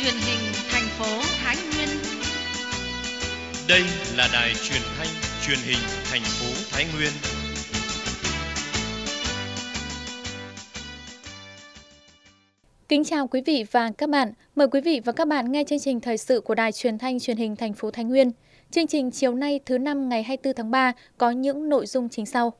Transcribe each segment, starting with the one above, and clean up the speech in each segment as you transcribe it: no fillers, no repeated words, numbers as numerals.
truyền hình thành phố Thái Nguyên. Đây là đài truyền thanh truyền hình thành phố Thái Nguyên. Kính chào quý vị và các bạn. Mời quý vị và các bạn nghe chương trình thời sự của đài truyền thanh truyền hình thành phố Thái Nguyên. Chương trình chiều nay thứ Năm ngày 24 tháng 3 có những nội dung chính sau.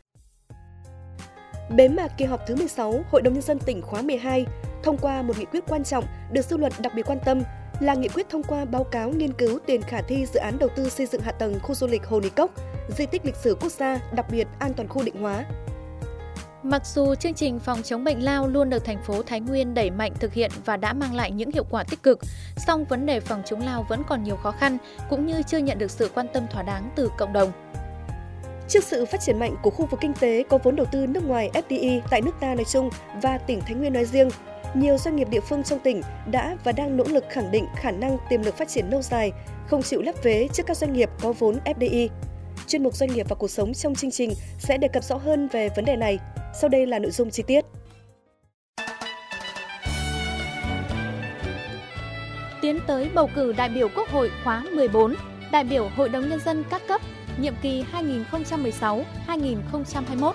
Bế mạc kỳ họp thứ 16 Hội đồng Nhân dân tỉnh khóa 12 thông qua một nghị quyết quan trọng được dư luận đặc biệt quan tâm là nghị quyết thông qua báo cáo nghiên cứu tiền khả thi dự án đầu tư xây dựng hạ tầng khu du lịch Hồ Núi Cốc, di tích lịch sử quốc gia đặc biệt an toàn khu Định Hóa. Mặc dù chương trình phòng chống bệnh lao luôn được thành phố Thái Nguyên đẩy mạnh thực hiện và đã mang lại những hiệu quả tích cực, song vấn đề phòng chống lao vẫn còn nhiều khó khăn cũng như chưa nhận được sự quan tâm thỏa đáng từ cộng đồng. Trước sự phát triển mạnh của khu vực kinh tế có vốn đầu tư nước ngoài FDI tại nước ta nói chung và tỉnh Thái Nguyên nói riêng, nhiều doanh nghiệp địa phương trong tỉnh đã và đang nỗ lực khẳng định khả năng tiềm lực phát triển lâu dài, không chịu lép vế trước các doanh nghiệp có vốn FDI. Chuyên mục Doanh nghiệp và cuộc sống trong chương trình sẽ đề cập rõ hơn về vấn đề này. Sau đây là nội dung chi tiết. Tiến tới bầu cử đại biểu Quốc hội khóa 14, đại biểu Hội đồng Nhân dân các cấp, nhiệm kỳ 2016-2021.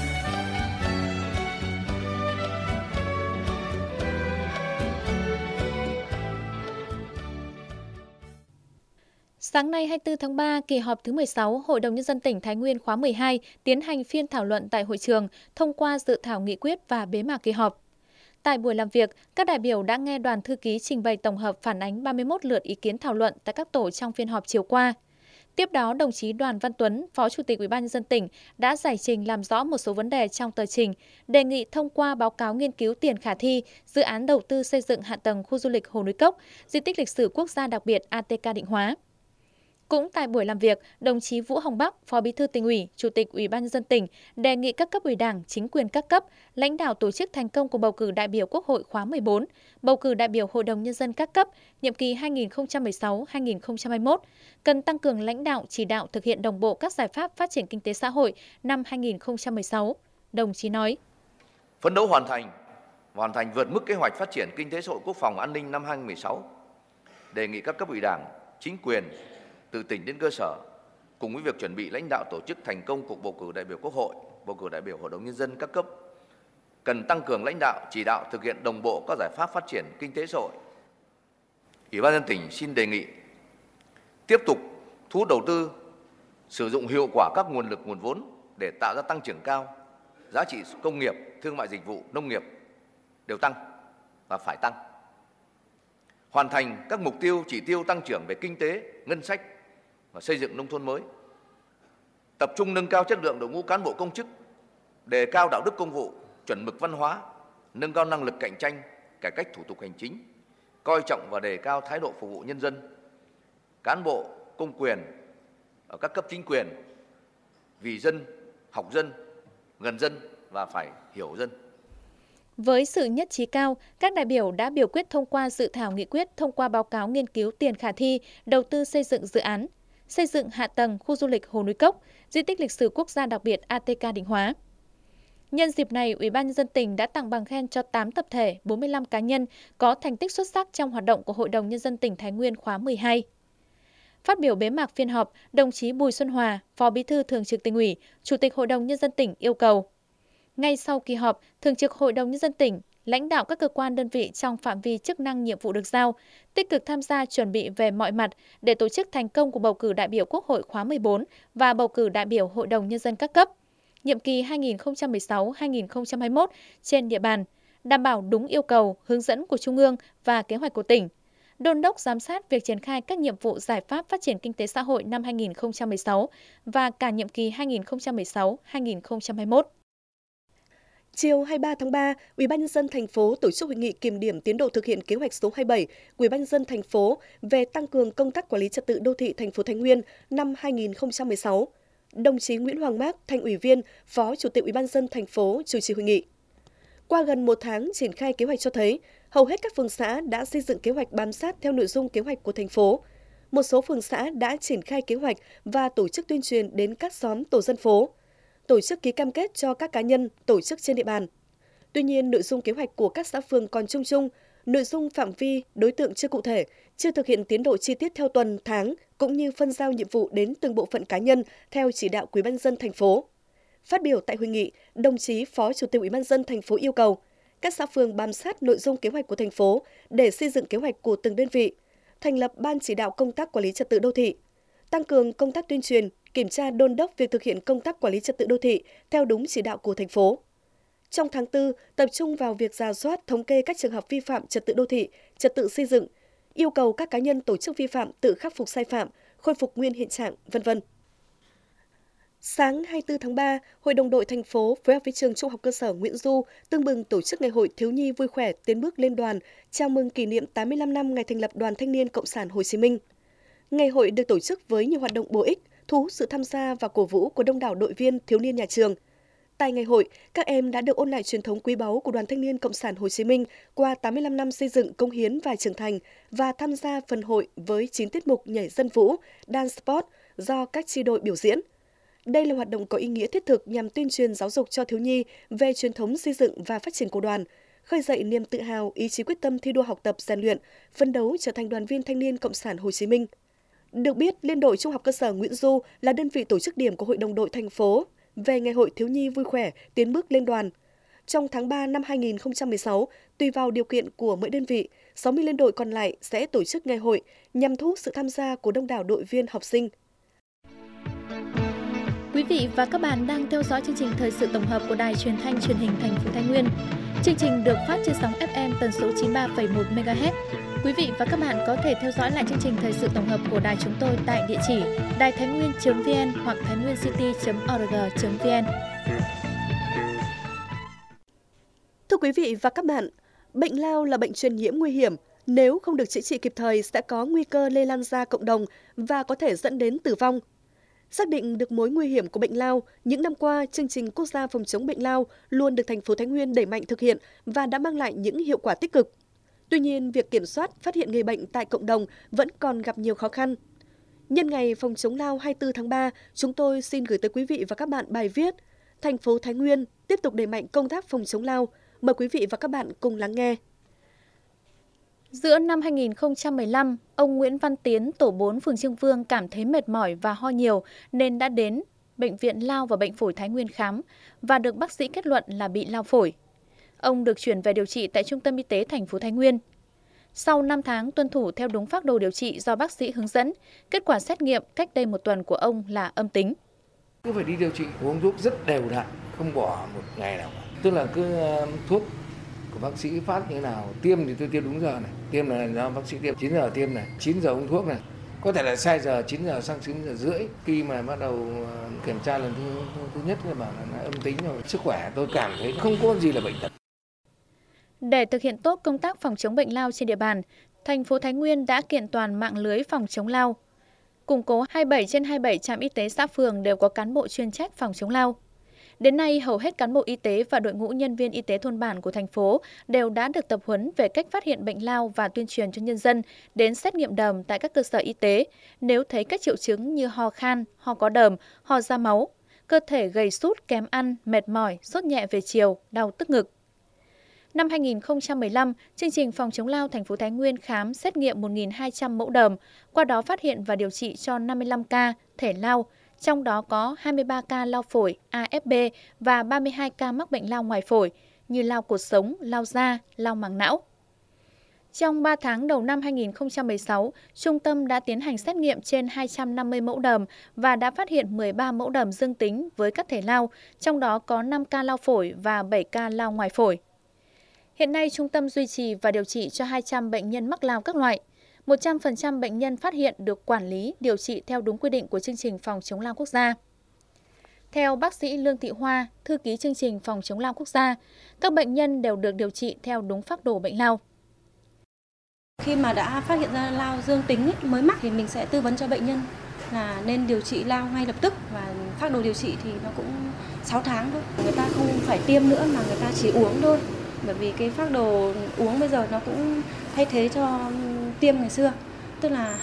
Sáng nay 24 tháng 3, kỳ họp thứ 16 Hội đồng Nhân dân tỉnh Thái Nguyên khóa 12 tiến hành phiên thảo luận tại hội trường, thông qua dự thảo nghị quyết và bế mạc kỳ họp. Tại buổi làm việc, các đại biểu đã nghe đoàn thư ký trình bày tổng hợp phản ánh 31 lượt ý kiến thảo luận tại các tổ trong phiên họp chiều qua. Tiếp đó, đồng chí Đoàn Văn Tuấn, Phó Chủ tịch Ủy ban Nhân dân tỉnh đã giải trình làm rõ một số vấn đề trong tờ trình, đề nghị thông qua báo cáo nghiên cứu tiền khả thi dự án đầu tư xây dựng hạ tầng khu du lịch Hồ Núi Cốc, di tích lịch sử quốc gia đặc biệt ATK Định Hóa. Cũng tại buổi làm việc, đồng chí Vũ Hồng Bắc, Phó Bí thư Tỉnh ủy, Chủ tịch Ủy ban Nhân dân tỉnh đề nghị các cấp ủy Đảng, chính quyền các cấp, lãnh đạo tổ chức thành công cuộc bầu cử đại biểu Quốc hội khóa 14, bầu cử đại biểu Hội đồng Nhân dân các cấp, nhiệm kỳ 2016-2021, cần tăng cường lãnh đạo chỉ đạo thực hiện đồng bộ các giải pháp phát triển kinh tế xã hội năm 2016. Đồng chí nói: Phấn đấu hoàn thành vượt mức kế hoạch phát triển kinh tế xã hội quốc phòng an ninh năm 2016. Đề nghị các cấp ủy Đảng, chính quyền từ tỉnh đến cơ sở, cùng với việc chuẩn bị lãnh đạo tổ chức thành công cuộc bầu cử đại biểu Quốc hội, bầu cử đại biểu Hội đồng Nhân dân các cấp, cần tăng cường lãnh đạo, chỉ đạo thực hiện đồng bộ các giải pháp phát triển kinh tế xã hội. Ủy ban nhân dân tỉnh xin đề nghị tiếp tục thu hút đầu tư, sử dụng hiệu quả các nguồn lực, nguồn vốn để tạo ra tăng trưởng cao, giá trị công nghiệp, thương mại dịch vụ, nông nghiệp đều tăng và phải tăng. Hoàn thành các mục tiêu, chỉ tiêu tăng trưởng về kinh tế, ngân sách và xây dựng nông thôn mới. Tập trung nâng cao chất lượng đội ngũ cán bộ công chức, đề cao đạo đức công vụ, chuẩn mực văn hóa, nâng cao năng lực cạnh tranh, cải cách thủ tục hành chính, coi trọng và đề cao thái độ phục vụ nhân dân. Cán bộ, công quyền ở các cấp chính quyền vì dân, học dân, gần dân và phải hiểu dân. Với sự nhất trí cao, các đại biểu đã biểu quyết thông qua dự thảo nghị quyết thông qua báo cáo nghiên cứu tiền khả thi đầu tư xây dựng dự án, xây dựng hạ tầng khu du lịch Hồ Núi Cốc, di tích lịch sử quốc gia đặc biệt ATK Định Hóa. Nhân dịp này, Ủy ban Nhân dân tỉnh đã tặng bằng khen cho 8 tập thể, 45 cá nhân có thành tích xuất sắc trong hoạt động của Hội đồng Nhân dân tỉnh Thái Nguyên khóa 12. Phát biểu bế mạc phiên họp, đồng chí Bùi Xuân Hòa, Phó Bí thư Thường trực Tỉnh ủy, Chủ tịch Hội đồng Nhân dân tỉnh yêu cầu: ngay sau kỳ họp, Thường trực Hội đồng Nhân dân tỉnh, lãnh đạo các cơ quan đơn vị trong phạm vi chức năng nhiệm vụ được giao, tích cực tham gia chuẩn bị về mọi mặt để tổ chức thành công cuộc bầu cử đại biểu Quốc hội khóa 14 và bầu cử đại biểu Hội đồng Nhân dân các cấp, nhiệm kỳ 2016-2021 trên địa bàn, đảm bảo đúng yêu cầu, hướng dẫn của Trung ương và kế hoạch của tỉnh, đôn đốc giám sát việc triển khai các nhiệm vụ giải pháp phát triển kinh tế xã hội năm 2016 và cả nhiệm kỳ 2016-2021. Chiều 23 tháng 3, Ủy ban Nhân dân thành phố tổ chức hội nghị kiểm điểm tiến độ thực hiện kế hoạch số 27 của Ủy ban Nhân dân thành phố về tăng cường công tác quản lý trật tự đô thị thành phố Thái Nguyên năm 2016. Đồng chí Nguyễn Hoàng Mác, Thành ủy viên, Phó Chủ tịch Ủy ban Nhân dân thành phố chủ trì hội nghị. Qua gần 1 tháng triển khai kế hoạch cho thấy, hầu hết các phường xã đã xây dựng kế hoạch bám sát theo nội dung kế hoạch của thành phố. Một số phường xã đã triển khai kế hoạch và tổ chức tuyên truyền đến các xóm tổ dân phố, tổ chức ký cam kết cho các cá nhân, tổ chức trên địa bàn. Tuy nhiên, nội dung kế hoạch của các xã phường còn chung chung, nội dung phạm vi, đối tượng chưa cụ thể, chưa thực hiện tiến độ chi tiết theo tuần, tháng cũng như phân giao nhiệm vụ đến từng bộ phận cá nhân theo chỉ đạo của Ủy ban nhân dân thành phố. Phát biểu tại hội nghị, đồng chí Phó Chủ tịch Ủy ban nhân dân thành phố yêu cầu các xã phường bám sát nội dung kế hoạch của thành phố để xây dựng kế hoạch của từng đơn vị, thành lập ban chỉ đạo công tác quản lý trật tự đô thị, tăng cường công tác tuyên truyền, kiểm tra đôn đốc việc thực hiện công tác quản lý trật tự đô thị theo đúng chỉ đạo của thành phố. Trong tháng 4, tập trung vào việc rà soát, thống kê các trường hợp vi phạm trật tự đô thị, trật tự xây dựng, yêu cầu các cá nhân tổ chức vi phạm tự khắc phục sai phạm, khôi phục nguyên hiện trạng, v.v. Sáng 24 tháng 3, Hội đồng đội thành phố phối hợp với trường Trung học cơ sở Nguyễn Du tưng bừng tổ chức Ngày hội Thiếu nhi vui khỏe tiến bước lên đoàn, chào mừng kỷ niệm 85 năm ngày thành lập Đoàn Thanh niên Cộng sản Hồ Chí Minh. Ngày hội được tổ chức với nhiều hoạt động bổ ích, thu hút sự tham gia và cổ vũ của đông đảo đội viên thiếu niên nhà trường. Tại ngày hội, các em đã được ôn lại truyền thống quý báu của Đoàn Thanh niên Cộng sản Hồ Chí Minh qua 85 năm xây dựng, cống hiến và trưởng thành và tham gia phần hội với 9 tiết mục nhảy dân vũ, dance sport do các chi đội biểu diễn. Đây là hoạt động có ý nghĩa thiết thực nhằm tuyên truyền giáo dục cho thiếu nhi về truyền thống xây dựng và phát triển của đoàn, khơi dậy niềm tự hào, ý chí quyết tâm thi đua học tập, rèn luyện, phấn đấu trở thành đoàn viên thanh niên Cộng sản Hồ Chí Minh. Được biết, Liên đội Trung học cơ sở Nguyễn Du là đơn vị tổ chức điểm của Hội đồng đội thành phố về Ngày hội Thiếu nhi vui khỏe tiến bước lên đoàn. Trong tháng 3 năm 2016, tùy vào điều kiện của mỗi đơn vị, 60 liên đội còn lại sẽ tổ chức ngày hội nhằm thu hút sự tham gia của đông đảo đội viên học sinh. Quý vị và các bạn đang theo dõi chương trình Thời sự tổng hợp của Đài Truyền thanh Truyền hình thành phố Thái Nguyên. Chương trình được phát trên sóng FM tần số 93,1 MHz. Quý vị và các bạn có thể theo dõi lại chương trình Thời sự tổng hợp của đài chúng tôi tại địa chỉ đaithainguyen.vn hoặc thainguencity.org.vn. Thưa quý vị và các bạn, bệnh lao là bệnh truyền nhiễm nguy hiểm. Nếu không được chữa trị kịp thời sẽ có nguy cơ lây lan ra cộng đồng và có thể dẫn đến tử vong. Xác định được mối nguy hiểm của bệnh lao, những năm qua, chương trình quốc gia phòng chống bệnh lao luôn được thành phố Thái Nguyên đẩy mạnh thực hiện và đã mang lại những hiệu quả tích cực. Tuy nhiên, việc kiểm soát, phát hiện người bệnh tại cộng đồng vẫn còn gặp nhiều khó khăn. Nhân ngày phòng chống lao 24 tháng 3, chúng tôi xin gửi tới quý vị và các bạn bài viết Thành phố Thái Nguyên tiếp tục đẩy mạnh công tác phòng chống lao. Mời quý vị và các bạn cùng lắng nghe. Giữa năm 2015, ông Nguyễn Văn Tiến, tổ 4 phường Trương Vương cảm thấy mệt mỏi và ho nhiều nên đã đến Bệnh viện Lao và Bệnh phổi Thái Nguyên khám và được bác sĩ kết luận là bị lao phổi. Ông được chuyển về điều trị tại Trung tâm Y tế thành phố Thái Nguyên. Sau 5 tháng tuân thủ theo đúng phác đồ điều trị do bác sĩ hướng dẫn, kết quả xét nghiệm cách đây 1 tuần của ông là âm tính. Cứ phải đi điều trị, uống thuốc rất đều đặn, không bỏ một ngày nào. Tức là cứ thuốc của bác sĩ phát như thế nào, tiêm thì tôi tiêm đúng giờ này, tiêm là do bác sĩ tiêm 9 giờ tiêm này, 9 giờ uống thuốc này. Có thể là sai giờ 9 giờ sang 9 giờ rưỡi. Khi mà bắt đầu kiểm tra lần thứ nhất là bảo là âm tính rồi. Sức khỏe tôi cảm thấy không có gì là bệnh tật. Để thực hiện tốt công tác phòng chống bệnh lao trên địa bàn, thành phố Thái Nguyên đã kiện toàn mạng lưới phòng chống lao. Củng cố 27 trên 27 trạm y tế xã phường đều có cán bộ chuyên trách phòng chống lao. Đến nay, hầu hết cán bộ y tế và đội ngũ nhân viên y tế thôn bản của thành phố đều đã được tập huấn về cách phát hiện bệnh lao và tuyên truyền cho nhân dân đến xét nghiệm đờm tại các cơ sở y tế nếu thấy các triệu chứng như ho khan, ho có đờm, ho ra máu, cơ thể gầy sút, kém ăn, mệt mỏi, sốt nhẹ về chiều, đau tức ngực. Năm 2015, chương trình phòng chống lao thành phố Thái Nguyên khám xét nghiệm 1.200 mẫu đờm, qua đó phát hiện và điều trị cho 55 ca thể lao, trong đó có 23 ca lao phổi, AFB và 32 ca mắc bệnh lao ngoài phổi như lao cột sống, lao da, lao màng não. Trong 3 tháng đầu năm 2016, trung tâm đã tiến hành xét nghiệm trên 250 mẫu đờm và đã phát hiện 13 mẫu đờm dương tính với các thể lao, trong đó có 5 ca lao phổi và 7 ca lao ngoài phổi. Hiện nay, trung tâm duy trì và điều trị cho 200 bệnh nhân mắc lao các loại. 100% bệnh nhân phát hiện được quản lý, điều trị theo đúng quy định của chương trình phòng chống lao quốc gia. Theo bác sĩ Lương Thị Hoa, thư ký chương trình phòng chống lao quốc gia, các bệnh nhân đều được điều trị theo đúng phác đồ bệnh lao. Khi mà đã phát hiện ra lao dương tính mới mắc thì mình sẽ tư vấn cho bệnh nhân là nên điều trị lao ngay lập tức, và phác đồ điều trị thì nó cũng 6 tháng thôi. Người ta không phải tiêm nữa mà người ta chỉ uống thôi. Bởi vì cái phác đồ uống bây giờ nó cũng thay thế cho tiêm ngày xưa, tức là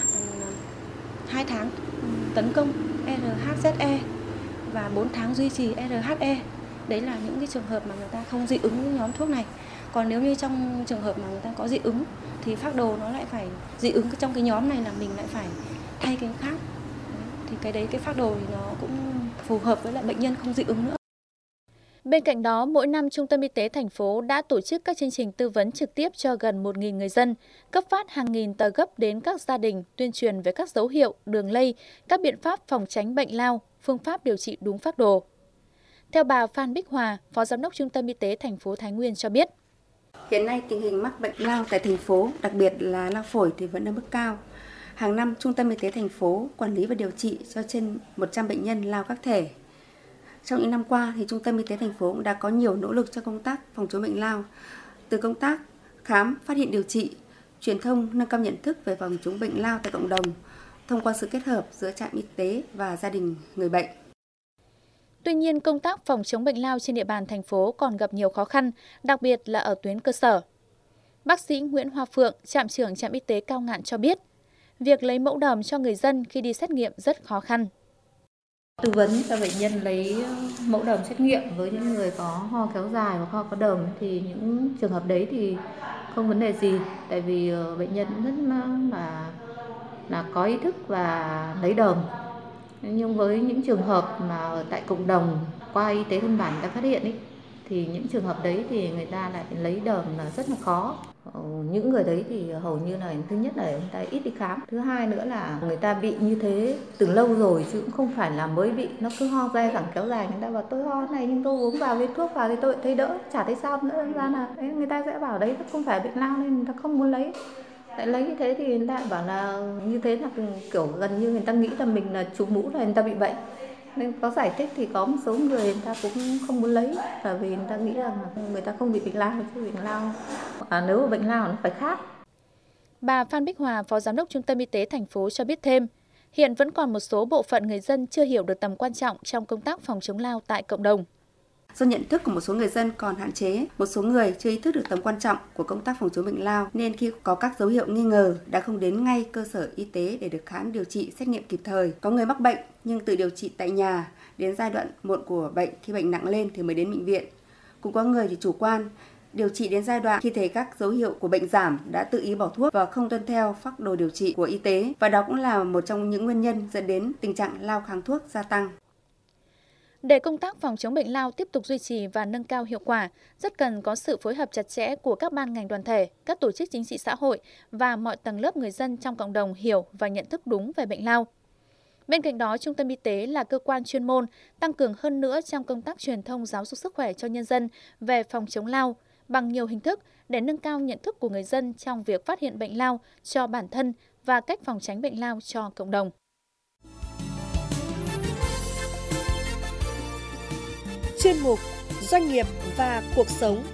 2 tháng tấn công RHZE và 4 tháng duy trì RHE. Đấy là những cái trường hợp mà người ta không dị ứng với nhóm thuốc này. Còn nếu như trong trường hợp mà người ta có dị ứng thì phác đồ nó lại phải dị ứng trong cái nhóm này là mình lại phải thay cái khác. Thì cái phác đồ thì nó cũng phù hợp với lại bệnh nhân không dị ứng nữa. Bên cạnh đó, mỗi năm Trung tâm Y tế thành phố đã tổ chức các chương trình tư vấn trực tiếp cho gần 1.000 người dân, cấp phát hàng nghìn tờ gấp đến các gia đình, tuyên truyền về các dấu hiệu, đường lây, các biện pháp phòng tránh bệnh lao, phương pháp điều trị đúng phác đồ. Theo bà Phan Bích Hòa, Phó Giám đốc Trung tâm Y tế thành phố Thái Nguyên cho biết. Hiện nay tình hình mắc bệnh lao tại thành phố, đặc biệt là lao phổi thì vẫn ở mức cao. Hàng năm, Trung tâm Y tế thành phố quản lý và điều trị cho trên 100 bệnh nhân lao các thể. Trong những năm qua, thì Trung tâm Y tế thành phố cũng đã có nhiều nỗ lực cho công tác phòng chống bệnh lao, từ công tác khám, phát hiện điều trị, truyền thông, nâng cao nhận thức về phòng chống bệnh lao tại cộng đồng, thông qua sự kết hợp giữa trạm y tế và gia đình người bệnh. Tuy nhiên, công tác phòng chống bệnh lao trên địa bàn thành phố còn gặp nhiều khó khăn, đặc biệt là ở tuyến cơ sở. Bác sĩ Nguyễn Hoa Phượng, trạm trưởng trạm y tế Cao Ngạn cho biết, việc lấy mẫu đờm cho người dân khi đi xét nghiệm rất khó khăn. Tư vấn cho bệnh nhân lấy mẫu đờm xét nghiệm với những người có ho kéo dài hoặc ho có đờm thì những trường hợp đấy thì không vấn đề gì, tại vì bệnh nhân rất là có ý thức và lấy đờm. Nhưng với những trường hợp mà ở tại cộng đồng qua y tế thôn bản người ta phát hiện ấy, thì những trường hợp đấy thì người ta lại lấy đờm là rất là khó. Những người đấy thì hầu như là thứ nhất là người ta ít đi khám, thứ hai nữa là người ta bị như thế từ lâu rồi chứ cũng không phải là mới bị, nó cứ ho dai dẳng kéo dài, người ta bảo tôi ho này nhưng tôi uống vào cái thuốc vào thì tôi thấy đỡ, chả thấy sao nữa, ra là đấy, người ta sẽ bảo đấy không phải bệnh lao nên người ta không muốn lấy. Tại lấy như thế thì người ta bảo là như thế là kiểu gần như người ta nghĩ là mình là trúng mũ là người ta bị bệnh. Nên có giải thích thì có một số người ta cũng không muốn lấy, bởi vì người ta nghĩ rằng người ta không bị bệnh lao, chứ bệnh lao nếu mà bệnh lao nó phải khác. Bà Phan Bích Hòa, Phó Giám đốc Trung tâm Y tế thành phố cho biết thêm, hiện vẫn còn một số bộ phận người dân chưa hiểu được tầm quan trọng trong công tác phòng chống lao tại cộng đồng. Do nhận thức của một số người dân còn hạn chế, một số người chưa ý thức được tầm quan trọng của công tác phòng chống bệnh lao nên khi có các dấu hiệu nghi ngờ đã không đến ngay cơ sở y tế để được khám điều trị, xét nghiệm kịp thời. Có người mắc bệnh nhưng tự điều trị tại nhà, đến giai đoạn muộn của bệnh khi bệnh nặng lên thì mới đến bệnh viện. Cũng có người thì chủ quan, điều trị đến giai đoạn khi thấy các dấu hiệu của bệnh giảm đã tự ý bỏ thuốc và không tuân theo phác đồ điều trị của y tế, và đó cũng là một trong những nguyên nhân dẫn đến tình trạng lao kháng thuốc gia tăng. Để công tác phòng chống bệnh lao tiếp tục duy trì và nâng cao hiệu quả, rất cần có sự phối hợp chặt chẽ của các ban ngành đoàn thể, các tổ chức chính trị xã hội và mọi tầng lớp người dân trong cộng đồng hiểu và nhận thức đúng về bệnh lao. Bên cạnh đó, Trung tâm Y tế là cơ quan chuyên môn tăng cường hơn nữa trong công tác truyền thông giáo dục sức khỏe cho nhân dân về phòng chống lao bằng nhiều hình thức để nâng cao nhận thức của người dân trong việc phát hiện bệnh lao cho bản thân và cách phòng tránh bệnh lao cho cộng đồng. Chuyên mục Doanh nghiệp và cuộc sống.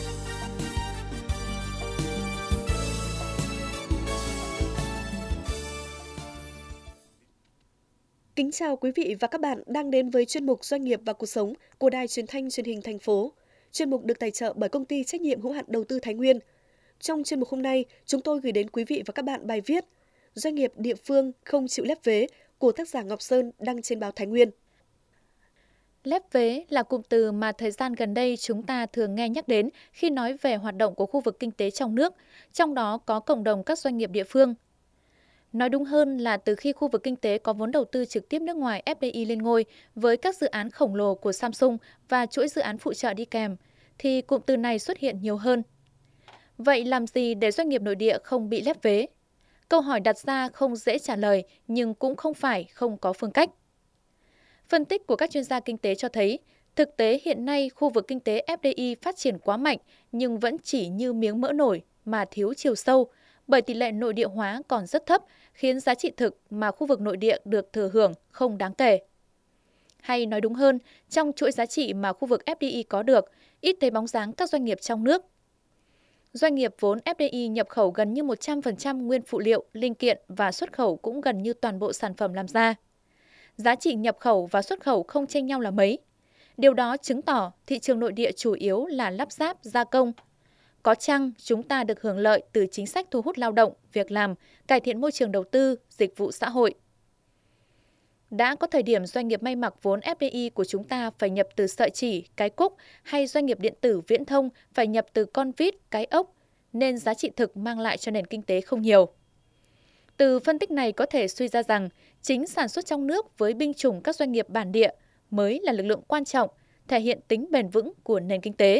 Kính chào quý vị và các bạn đang đến với chuyên mục Doanh nghiệp và cuộc sống của Đài Truyền thanh Truyền hình thành phố. Chuyên mục được tài trợ bởi Công ty Trách nhiệm hữu hạn Đầu tư Thái Nguyên. Trong chuyên mục hôm nay, chúng tôi gửi đến quý vị và các bạn bài viết Doanh nghiệp địa phương không chịu lép vế của tác giả Ngọc Sơn đăng trên báo Thái Nguyên. Lép vế là cụm từ mà thời gian gần đây chúng ta thường nghe nhắc đến khi nói về hoạt động của khu vực kinh tế trong nước, trong đó có cộng đồng các doanh nghiệp địa phương. Nói đúng hơn là từ khi khu vực kinh tế có vốn đầu tư trực tiếp nước ngoài FDI lên ngôi với các dự án khổng lồ của Samsung và chuỗi dự án phụ trợ đi kèm, thì cụm từ này xuất hiện nhiều hơn. Vậy làm gì để doanh nghiệp nội địa không bị lép vế? Câu hỏi đặt ra không dễ trả lời nhưng cũng không phải không có phương cách. Phân tích của các chuyên gia kinh tế cho thấy, thực tế hiện nay khu vực kinh tế FDI phát triển quá mạnh nhưng vẫn chỉ như miếng mỡ nổi mà thiếu chiều sâu, bởi tỷ lệ nội địa hóa còn rất thấp, khiến giá trị thực mà khu vực nội địa được thừa hưởng không đáng kể. Hay nói đúng hơn, trong chuỗi giá trị mà khu vực FDI có được, ít thấy bóng dáng các doanh nghiệp trong nước. Doanh nghiệp vốn FDI nhập khẩu gần như 100% nguyên phụ liệu, linh kiện và xuất khẩu cũng gần như toàn bộ sản phẩm làm ra. Giá trị nhập khẩu và xuất khẩu không chênh nhau là mấy. Điều đó chứng tỏ thị trường nội địa chủ yếu là lắp ráp, gia công. Có chăng chúng ta được hưởng lợi từ chính sách thu hút lao động, việc làm, cải thiện môi trường đầu tư, dịch vụ xã hội. Đã có thời điểm doanh nghiệp may mặc vốn FDI của chúng ta phải nhập từ sợi chỉ, cái cúc hay doanh nghiệp điện tử viễn thông phải nhập từ con vít, cái ốc, nên giá trị thực mang lại cho nền kinh tế không nhiều. Từ phân tích này có thể suy ra rằng chính sản xuất trong nước với binh chủng các doanh nghiệp bản địa mới là lực lượng quan trọng, thể hiện tính bền vững của nền kinh tế.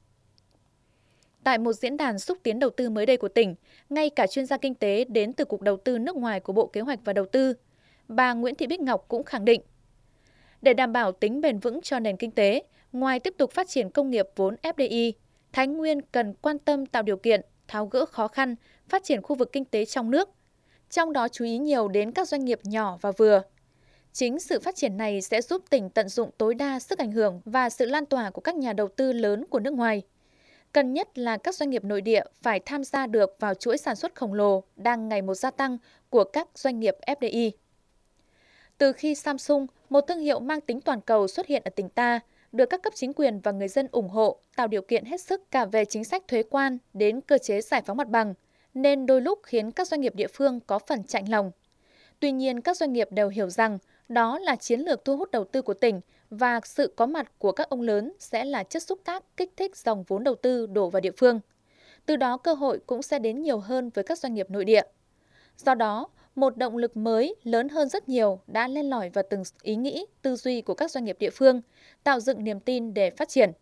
Tại một diễn đàn xúc tiến đầu tư mới đây của tỉnh, ngay cả chuyên gia kinh tế đến từ Cục Đầu tư nước ngoài của Bộ Kế hoạch và Đầu tư, bà Nguyễn Thị Bích Ngọc cũng khẳng định, để đảm bảo tính bền vững cho nền kinh tế, ngoài tiếp tục phát triển công nghiệp vốn FDI, Thái Nguyên cần quan tâm tạo điều kiện, tháo gỡ khó khăn, phát triển khu vực kinh tế trong nước, trong đó chú ý nhiều đến các doanh nghiệp nhỏ và vừa. Chính sự phát triển này sẽ giúp tỉnh tận dụng tối đa sức ảnh hưởng và sự lan tỏa của các nhà đầu tư lớn của nước ngoài. Cần nhất là các doanh nghiệp nội địa phải tham gia được vào chuỗi sản xuất khổng lồ đang ngày một gia tăng của các doanh nghiệp FDI. Từ khi Samsung, một thương hiệu mang tính toàn cầu xuất hiện ở tỉnh ta, được các cấp chính quyền và người dân ủng hộ, tạo điều kiện hết sức cả về chính sách thuế quan đến cơ chế giải phóng mặt bằng, nên đôi lúc khiến các doanh nghiệp địa phương có phần chạnh lòng. Tuy nhiên, các doanh nghiệp đều hiểu rằng đó là chiến lược thu hút đầu tư của tỉnh và sự có mặt của các ông lớn sẽ là chất xúc tác kích thích dòng vốn đầu tư đổ vào địa phương. Từ đó cơ hội cũng sẽ đến nhiều hơn với các doanh nghiệp nội địa. Do đó, một động lực mới lớn hơn rất nhiều đã len lỏi vào từng ý nghĩ, tư duy của các doanh nghiệp địa phương, tạo dựng niềm tin để phát triển.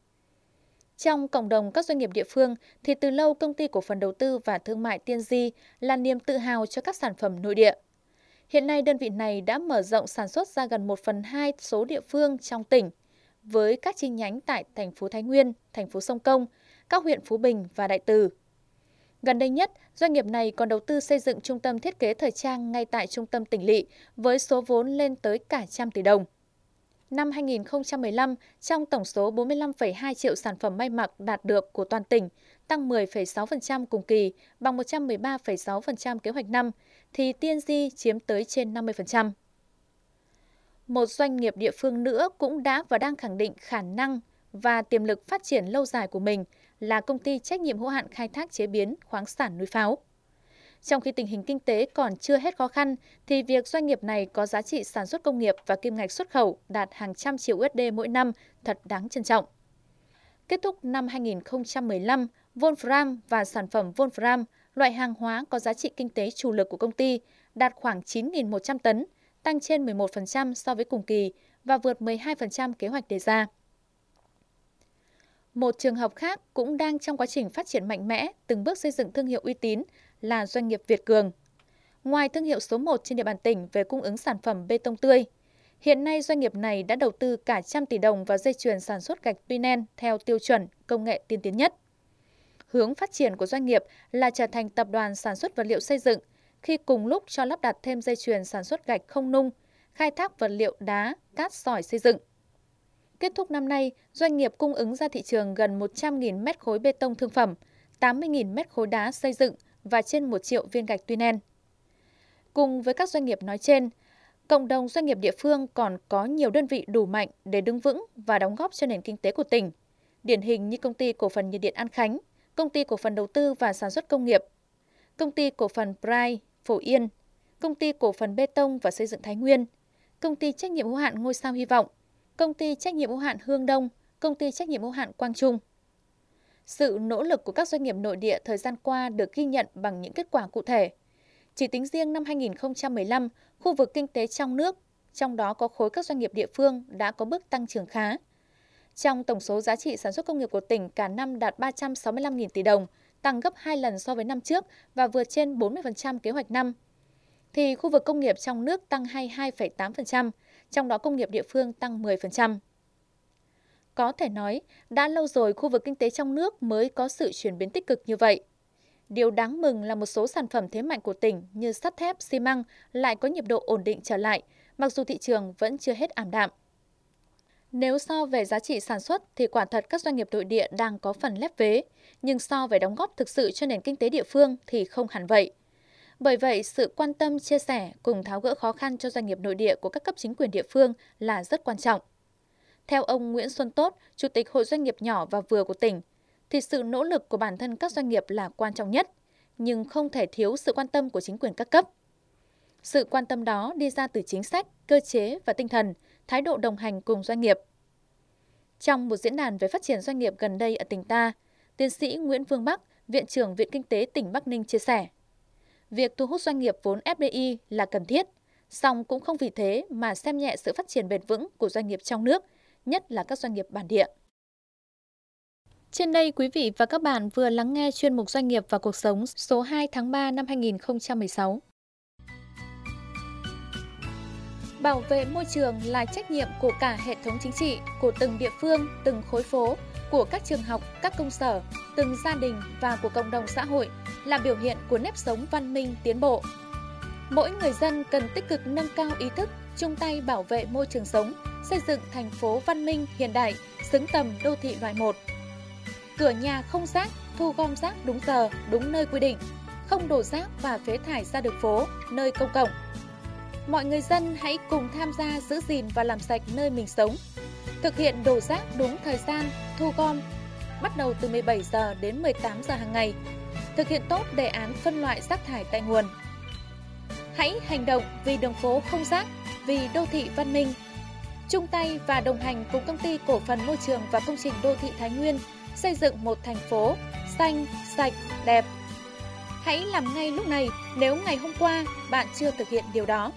Trong cộng đồng các doanh nghiệp địa phương thì từ lâu Công ty Cổ phần Đầu tư và Thương mại Tiên Di là niềm tự hào cho các sản phẩm nội địa. Hiện nay đơn vị này đã mở rộng sản xuất ra gần 1/2 số địa phương trong tỉnh, với các chi nhánh tại thành phố Thái Nguyên, thành phố Sông Công, các huyện Phú Bình và Đại Từ. Gần đây nhất, doanh nghiệp này còn đầu tư xây dựng trung tâm thiết kế thời trang ngay tại trung tâm tỉnh lỵ với số vốn lên tới cả 100 tỷ đồng. Năm 2015, trong tổng số 45,2 triệu sản phẩm may mặc đạt được của toàn tỉnh, tăng 10,6% cùng kỳ, bằng 113,6% kế hoạch năm, thì Tiên Di chiếm tới trên 50%. Một doanh nghiệp địa phương nữa cũng đã và đang khẳng định khả năng và tiềm lực phát triển lâu dài của mình là Công ty trách nhiệm hữu hạn khai thác chế biến khoáng sản núi Pháo. Trong khi tình hình kinh tế còn chưa hết khó khăn, thì việc doanh nghiệp này có giá trị sản xuất công nghiệp và kim ngạch xuất khẩu đạt hàng trăm triệu USD mỗi năm thật đáng trân trọng. Kết thúc năm 2015, Wolfram và sản phẩm Wolfram, loại hàng hóa có giá trị kinh tế chủ lực của công ty, đạt khoảng 9.100 tấn, tăng trên 11% so với cùng kỳ và vượt 12% kế hoạch đề ra. Một trường hợp khác cũng đang trong quá trình phát triển mạnh mẽ, từng bước xây dựng thương hiệu uy tín là doanh nghiệp Việt Cường. Ngoài thương hiệu số 1 trên địa bàn tỉnh về cung ứng sản phẩm bê tông tươi, hiện nay doanh nghiệp này đã đầu tư cả 100 tỷ đồng vào dây chuyền sản xuất gạch tuy nen theo tiêu chuẩn công nghệ tiên tiến nhất. Hướng phát triển của doanh nghiệp là trở thành tập đoàn sản xuất vật liệu xây dựng, khi cùng lúc cho lắp đặt thêm dây chuyền sản xuất gạch không nung, khai thác vật liệu đá, cát sỏi xây dựng. Kết thúc năm nay, doanh nghiệp cung ứng ra thị trường gần 100.000 mét khối bê tông thương phẩm, 80.000 mét khối đá xây dựng và trên 1 triệu viên gạch tuy nen. Cùng với các doanh nghiệp nói trên, cộng đồng doanh nghiệp địa phương còn có nhiều đơn vị đủ mạnh để đứng vững và đóng góp cho nền kinh tế của tỉnh. Điển hình như Công ty Cổ phần Nhiệt điện An Khánh, Công ty Cổ phần Đầu tư và Sản xuất Công nghiệp, Công ty Cổ phần Pride, Phổ Yên, Công ty Cổ phần Bê tông và Xây dựng Thái Nguyên, Công ty Trách nhiệm hữu hạn Ngôi sao Hy vọng, Công ty Trách nhiệm hữu hạn Hương Đông, Công ty Trách nhiệm hữu hạn Quang Trung. Sự nỗ lực của các doanh nghiệp nội địa thời gian qua được ghi nhận bằng những kết quả cụ thể. Chỉ tính riêng năm 2015, khu vực kinh tế trong nước, trong đó có khối các doanh nghiệp địa phương đã có bước tăng trưởng khá. Trong tổng số giá trị sản xuất công nghiệp của tỉnh cả năm đạt 365.000 tỷ đồng, tăng gấp 2 lần so với năm trước và vượt trên 40% kế hoạch năm. Thì khu vực công nghiệp trong nước tăng 22,8%, trong đó công nghiệp địa phương tăng 10%. Có thể nói, đã lâu rồi khu vực kinh tế trong nước mới có sự chuyển biến tích cực như vậy. Điều đáng mừng là một số sản phẩm thế mạnh của tỉnh như sắt thép, xi măng lại có nhịp độ ổn định trở lại, mặc dù thị trường vẫn chưa hết ảm đạm. Nếu so về giá trị sản xuất thì quả thật các doanh nghiệp nội địa đang có phần lép vế, nhưng so về đóng góp thực sự cho nền kinh tế địa phương thì không hẳn vậy. Bởi vậy, sự quan tâm, chia sẻ cùng tháo gỡ khó khăn cho doanh nghiệp nội địa của các cấp chính quyền địa phương là rất quan trọng. Theo ông Nguyễn Xuân Tốt, Chủ tịch Hội Doanh nghiệp nhỏ và vừa của tỉnh, thì sự nỗ lực của bản thân các doanh nghiệp là quan trọng nhất, nhưng không thể thiếu sự quan tâm của chính quyền các cấp. Sự quan tâm đó đi ra từ chính sách, cơ chế và tinh thần, thái độ đồng hành cùng doanh nghiệp. Trong một diễn đàn về phát triển doanh nghiệp gần đây ở tỉnh ta, tiến sĩ Nguyễn Vương Bắc, Viện trưởng Viện Kinh tế tỉnh Bắc Ninh chia sẻ, việc thu hút doanh nghiệp vốn FDI là cần thiết, song cũng không vì thế mà xem nhẹ sự phát triển bền vững của doanh nghiệp trong nước, nhất là các doanh nghiệp bản địa. Trên đây, quý vị và các bạn vừa lắng nghe chuyên mục Doanh nghiệp và cuộc sống số 2 tháng 3 năm 2016. Bảo vệ môi trường là trách nhiệm của cả hệ thống chính trị, của từng địa phương, từng khối phố, của các trường học, các công sở, từng gia đình và của cộng đồng xã hội, là biểu hiện của nếp sống văn minh tiến bộ. Mỗi người dân cần tích cực nâng cao ý thức, chung tay bảo vệ môi trường sống, xây dựng thành phố văn minh hiện đại, xứng tầm đô thị loại 1. Cửa nhà không rác, thu gom rác đúng giờ, đúng nơi quy định, không đổ rác và phế thải ra đường phố, nơi công cộng. Mọi người dân hãy cùng tham gia giữ gìn và làm sạch nơi mình sống. Thực hiện đổ rác đúng thời gian, thu gom, bắt đầu từ 17 giờ đến 18 giờ hàng ngày. Thực hiện tốt đề án phân loại rác thải tại nguồn. Hãy hành động vì đường phố không rác, vì đô thị văn minh. Chung tay và đồng hành cùng Công ty Cổ phần Môi trường và Công trình Đô thị Thái Nguyên xây dựng một thành phố xanh, sạch, đẹp. Hãy làm ngay lúc này nếu ngày hôm qua bạn chưa thực hiện điều đó.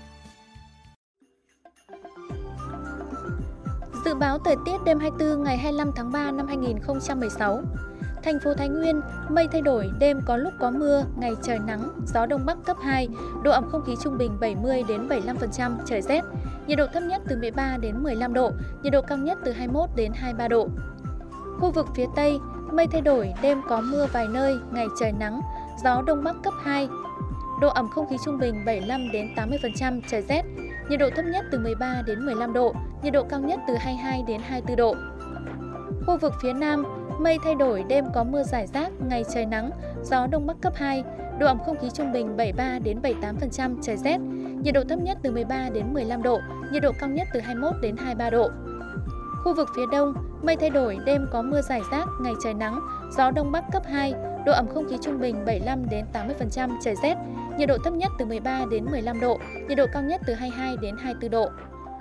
Dự báo thời tiết đêm 24 ngày 25 tháng 3 năm 2016. Thành phố Thái Nguyên, mây thay đổi, đêm có lúc có mưa, ngày trời nắng, gió đông bắc cấp 2, độ ẩm không khí trung bình 70 đến 75%, trời rét. Nhiệt độ thấp nhất từ 13 đến 15 độ, nhiệt độ cao nhất từ 21 đến 23 độ. Khu vực phía Tây, mây thay đổi, đêm có mưa vài nơi, ngày trời nắng, gió đông bắc cấp 2, độ ẩm không khí trung bình 75 đến 80%, trời rét. Nhiệt độ thấp nhất từ 13 đến 15 độ, nhiệt độ cao nhất từ 22 đến 24 độ. Khu vực phía Nam, mây thay đổi, đêm có mưa rải rác, ngày trời nắng, gió đông bắc cấp 2, độ ẩm không khí trung bình 73 đến 78%, trời rét. Nhiệt độ thấp nhất từ 13 đến 15 độ, nhiệt độ cao nhất từ 21 đến 23 độ. Khu vực phía Đông, mây thay đổi, đêm có mưa rải rác, ngày trời nắng, gió đông bắc cấp 2, độ ẩm không khí trung bình 75 đến 80%, trời rét. Nhiệt độ thấp nhất từ 13 đến 15 độ, nhiệt độ cao nhất từ 22 đến 24 độ.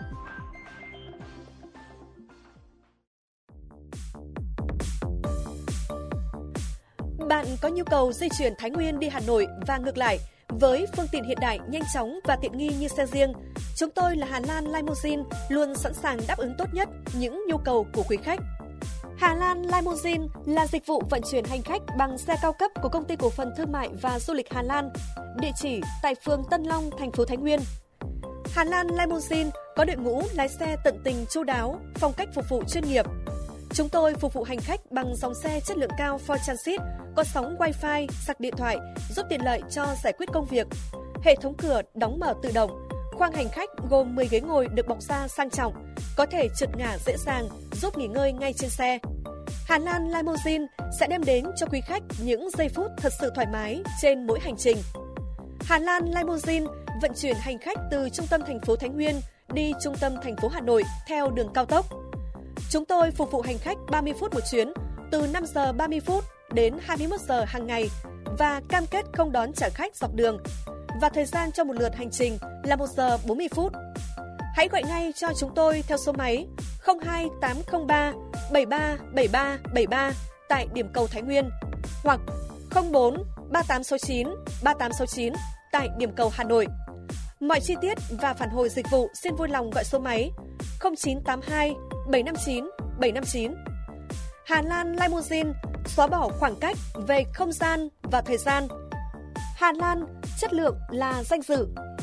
Bạn có nhu cầu di chuyển Thái Nguyên đi Hà Nội và ngược lại với phương tiện hiện đại, nhanh chóng và tiện nghi như xe riêng, chúng tôi là Hà Lan Limousine luôn sẵn sàng đáp ứng tốt nhất những nhu cầu của quý khách. Hà Lan Limousine là dịch vụ vận chuyển hành khách bằng xe cao cấp của Công ty Cổ phần Thương mại và Du lịch Hà Lan, địa chỉ tại phường Tân Long, thành phố Thái Nguyên. Hà Lan Limousine có đội ngũ lái xe tận tình chu đáo, phong cách phục vụ chuyên nghiệp. Chúng tôi phục vụ hành khách bằng dòng xe chất lượng cao Ford Transit, có sóng Wi-Fi, sạc điện thoại, giúp tiện lợi cho giải quyết công việc. Hệ thống cửa đóng mở tự động. Khoang hành khách gồm 10 ghế ngồi được bọc da sang trọng, có thể trượt ngả dễ dàng, giúp nghỉ ngơi ngay trên xe. Hà Lan Limousine sẽ đem đến cho quý khách những giây phút thật sự thoải mái trên mỗi hành trình. Hà Lan Limousine vận chuyển hành khách từ trung tâm thành phố Thái Nguyên đi trung tâm thành phố Hà Nội theo đường cao tốc. Chúng tôi phục vụ hành khách 30 phút một chuyến, từ 5 giờ 30 phút đến 21 giờ hàng ngày và cam kết không đón trả khách dọc đường. Và thời gian cho một lượt hành trình là 1 giờ 40 phút. Hãy gọi ngay cho chúng tôi theo số máy 02803 737373 tại điểm cầu Thái Nguyên hoặc 04 3869 3869 tại điểm cầu Hà Nội. Mọi chi tiết và phản hồi dịch vụ xin vui lòng gọi số máy 0982 759 759. Hà Lan Limousine xóa bỏ khoảng cách về không gian và thời gian. Hà Lan, chất lượng là danh dự.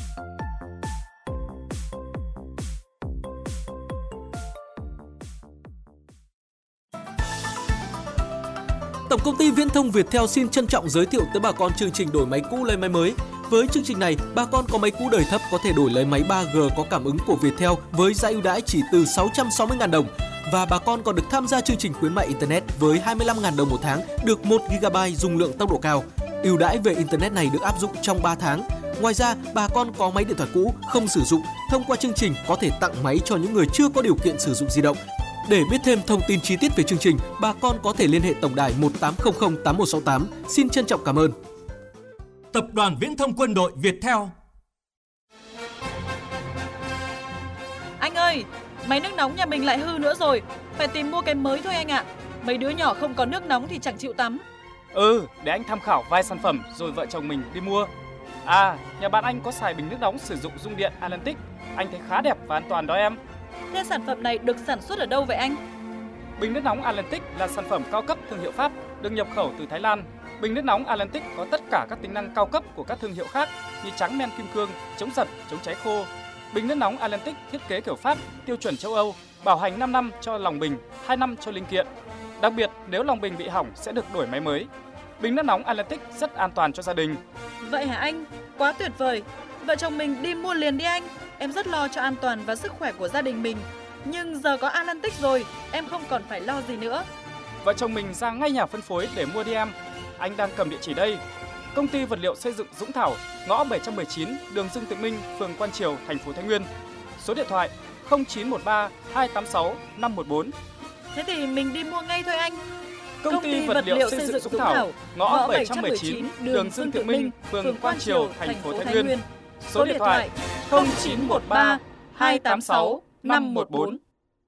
Tổng công ty Viễn thông Viettel xin trân trọng giới thiệu tới bà con chương trình đổi máy cũ lấy máy mới. Với chương trình này, bà con có máy cũ đời thấp có thể đổi lấy máy 3G có cảm ứng của Viettel với giá ưu đãi chỉ từ 660.000 đồng. Và bà con còn được tham gia chương trình khuyến mại Internet với 25.000 đồng một tháng, được 1GB dung lượng tốc độ cao. Ưu đãi về Internet này được áp dụng trong 3 tháng. Ngoài ra, bà con có máy điện thoại cũ không sử dụng, thông qua chương trình có thể tặng máy cho những người chưa có điều kiện sử dụng di động. Để biết thêm thông tin chi tiết về chương trình, bà con có thể liên hệ tổng đài 1800 8168. Xin trân trọng cảm ơn. Tập đoàn Viễn thông Quân đội Viettel. ơi, máy nước nóng nhà mình lại hư nữa rồi, phải tìm mua cái mới thôi anh ạ. Mấy đứa nhỏ không có nước nóng thì chẳng chịu tắm. Để anh tham khảo vài sản phẩm rồi vợ chồng mình đi mua. Nhà bạn anh có xài bình nước nóng sử dụng dung điện Atlantic, anh thấy khá đẹp và an toàn đó em. Thế sản phẩm này được sản xuất ở đâu vậy anh? Bình nước nóng Atlantic là sản phẩm cao cấp thương hiệu Pháp, được nhập khẩu từ Thái Lan. Bình nước nóng Atlantic có tất cả các tính năng cao cấp của các thương hiệu khác như trắng men kim cương, chống giật, chống cháy khô. Bình nước nóng Atlantic thiết kế kiểu Pháp, tiêu chuẩn châu Âu, bảo hành 5 năm cho lòng bình, 2 năm cho linh kiện. Đặc biệt, nếu lòng bình bị hỏng sẽ được đổi máy mới. Bình nước nóng Atlantic rất an toàn cho gia đình. Vậy hả anh? Quá tuyệt vời. Vợ chồng mình đi mua liền đi anh. Em rất lo cho an toàn và sức khỏe của gia đình mình. Nhưng giờ có Atlantic rồi, em không còn phải lo gì nữa. Vợ chồng mình ra ngay nhà phân phối để mua đi em. Anh đang cầm địa chỉ đây. Công ty vật liệu xây dựng Dũng Thảo, ngõ 719, đường Dương Tự Minh, phường Quan Triều, thành phố Thái Nguyên. Số điện thoại 0913 286 514. Thế thì mình đi mua ngay thôi anh. Công ty vật liệu xây dựng Dũng Thảo, ngõ 719, đường Dương Tự Minh, phường Quan Triều, thành phố Thái Nguyên. Số điện thoại 0913 286 514.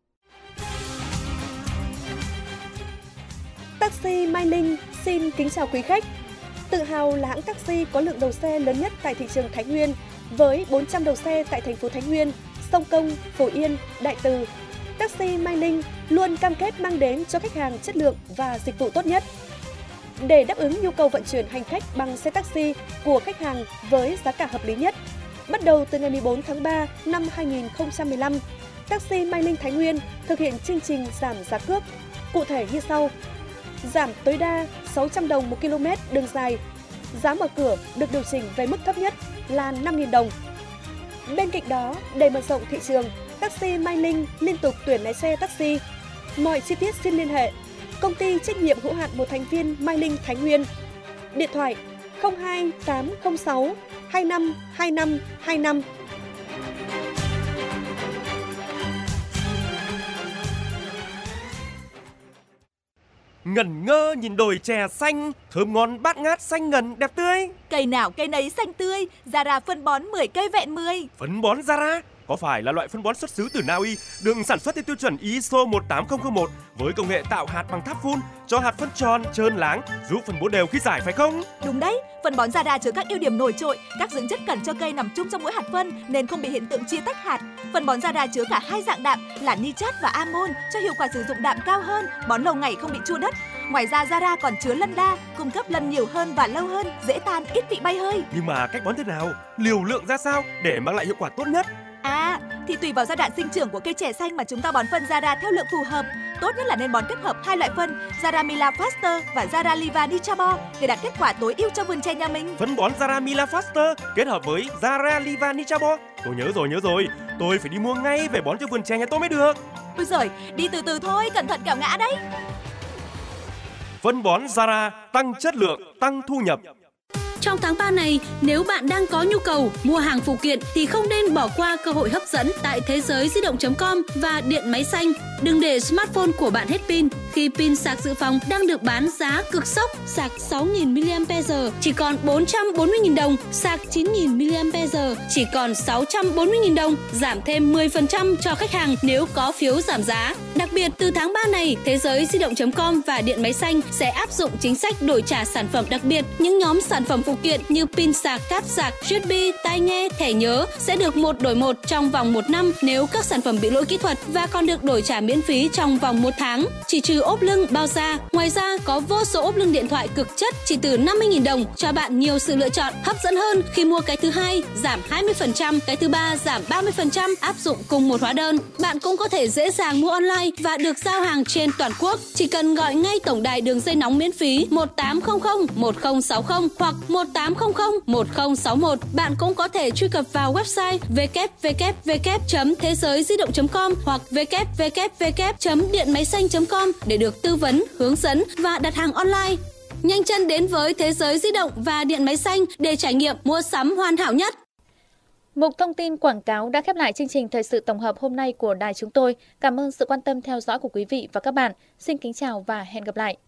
Taxi Mai Linh xin kính chào quý khách. Tự hào là hãng taxi có lượng đầu xe lớn nhất tại thị trường Thái Nguyên, với 400 đầu xe tại thành phố Thái Nguyên, Sông Công, Phổ Yên, Đại Từ. Taxi Mai Linh luôn cam kết mang đến cho khách hàng chất lượng và dịch vụ tốt nhất. Để đáp ứng nhu cầu vận chuyển hành khách bằng xe taxi của khách hàng với giá cả hợp lý nhất, bắt đầu từ ngày 14 tháng 3 năm 2015, Taxi Mai Linh Thái Nguyên thực hiện chương trình giảm giá cước. Cụ thể như sau: giảm tối đa 600 đồng 1 km đường dài, giá mở cửa được điều chỉnh về mức thấp nhất là 5.000 đồng. Bên cạnh đó, để mở rộng thị trường, Taxi Mai Linh liên tục tuyển lái xe taxi. Mọi chi tiết xin liên hệ Công ty trách nhiệm hữu hạn một thành viên Mai Linh Thái Nguyên. Điện thoại 02806 252525. Ngẩn ngơ nhìn đồi chè xanh, thơm ngon bát ngát xanh ngần đẹp tươi. Cây nào cây nấy xanh tươi, Zara phân bón 10 cây vẹn 10. Phân bón Zara có phải là loại phân bón xuất xứ từ Na Uy, được sản xuất theo tiêu chuẩn ISO 18001 với công nghệ tạo hạt bằng tháp phun, cho hạt phân tròn, trơn láng, giúp phân bố đều khi rải phải không? Đúng đấy, phân bón Zara chứa các ưu điểm nổi trội, các dưỡng chất cần cho cây nằm chung trong mỗi hạt phân nên không bị hiện tượng chia tách hạt. Phân bón Zara chứa cả hai dạng đạm là nitrat và amon cho hiệu quả sử dụng đạm cao hơn, bón lâu ngày không bị chua đất. Ngoài ra Zara còn chứa lân đa, cung cấp lân nhiều hơn và lâu hơn, dễ tan, ít bị bay hơi. Nhưng mà cách bón thế nào, liều lượng ra sao để mang lại hiệu quả tốt nhất? Thì tùy vào giai đoạn sinh trưởng của cây chè xanh mà chúng ta bón phân Zara theo lượng phù hợp. Tốt nhất là nên bón kết hợp hai loại phân Zara Mila Faster và Zara Liva Nichabo để đạt kết quả tối ưu cho vườn chè nhà mình. Phân bón Zara Mila Faster kết hợp với Zara Liva Nichabo. Tôi nhớ rồi. Tôi phải đi mua ngay về bón cho vườn chè nhà tôi mới được. Ôi giời, đi từ từ thôi, cẩn thận kẻo ngã đấy. Phân bón Zara tăng chất lượng, tăng thu nhập. Trong tháng 3 này, nếu bạn đang có nhu cầu mua hàng phụ kiện thì không nên bỏ qua cơ hội hấp dẫn tại thế giới di động.com và điện máy xanh. Đừng để smartphone của bạn hết pin khi pin sạc dự phòng đang được bán giá cực sốc. Sạc 6.000 mAh chỉ còn 440.000 đồng, sạc 9.000 mAh chỉ còn 640.000 đồng, giảm thêm 10% cho khách hàng nếu có phiếu giảm giá. Đặc biệt từ tháng 3 này, thế giới di động.com và điện máy xanh sẽ áp dụng chính sách đổi trả sản phẩm đặc biệt. Những nhóm sản phẩm phụ kiện như pin sạc, cáp sạc, USB, tai nghe, thẻ nhớ sẽ được 1 đổi 1 trong vòng 1 năm nếu các sản phẩm bị lỗi kỹ thuật và còn được đổi trả miễn phí trong vòng 1 tháng, chỉ trừ ốp lưng, bao da. Ngoài ra có vô số ốp lưng điện thoại cực chất chỉ từ 50.000 đồng, cho bạn nhiều sự lựa chọn hấp dẫn hơn khi mua cái thứ hai giảm 20%, cái thứ ba giảm 30%, áp dụng cùng một hóa đơn. Bạn cũng có thể dễ dàng mua online và được giao hàng trên toàn quốc. Chỉ cần gọi ngay tổng đài đường dây nóng miễn phí 1800 1060 hoặc 1800 1061. Bạn cũng có thể truy cập vào website www.thezeuxdiđộng.com hoặc www.điện-máy-xanh.com để được tư vấn, hướng dẫn và đặt hàng online. Nhanh chân đến với Thế giới di động và điện máy xanh để trải nghiệm mua sắm hoàn hảo nhất. Mục thông tin quảng cáo đã khép lại chương trình thời sự tổng hợp hôm nay của đài chúng tôi. Cảm ơn sự quan tâm theo dõi của quý vị và các bạn. Xin kính chào và hẹn gặp lại.